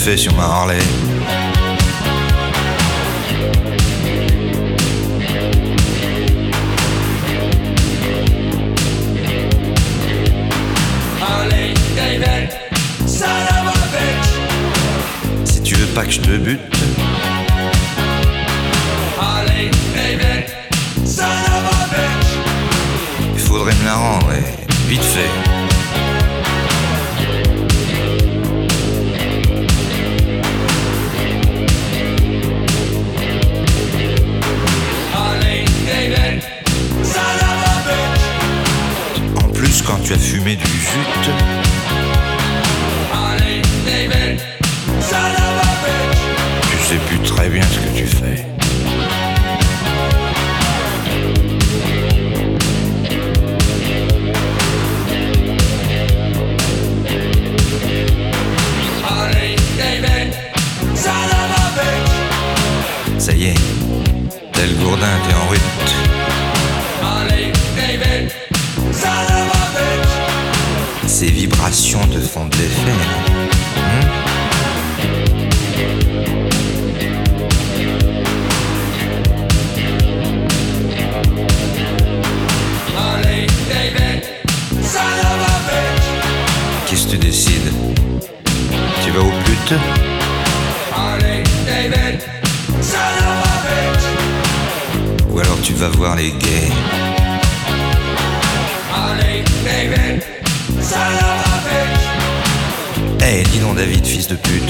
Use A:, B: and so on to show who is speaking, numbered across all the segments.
A: fait sur ma Harley.
B: Harley David, son of a bitch.
A: Si tu veux pas que je te bute,
B: Harley David, son of a bitch.
A: il faudrait me la rendre, et vite fait.
B: Harley David, son of a bitch.
A: En plus, quand tu as fumé du jute,
B: Harley David, son of a bitch.
A: tu sais plus très bien ce que tu fais.
B: Harley David, son of a bitch.
A: Ça y est, tel Gourdin, t'es en route.
B: Harley David, son of a bitch.
A: Ces vibrations te font de l'effet, hein?
B: Harley David, son of a bitch.
A: Qu'est-ce que tu décides? Tu vas au pute?
B: Harley David, son of a bitch.
A: Ou alors tu vas voir les gays?
B: Harley David, son of a bitch.
A: Eh, dis donc David, fils de pute.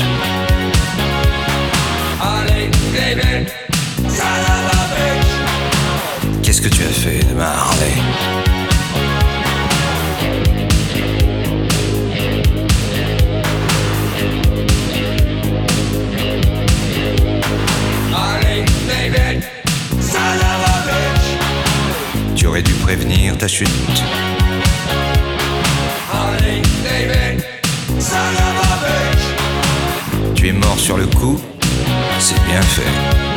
B: Harley David, son of a bitch.
A: Qu'est-ce que tu as fait de ma Harley?
B: Harley David, son of a bitch.
A: Tu aurais dû prévenir ta chute.
B: Harley David, son of a bitch.
A: Tu es mort sur le coup, c'est bien fait.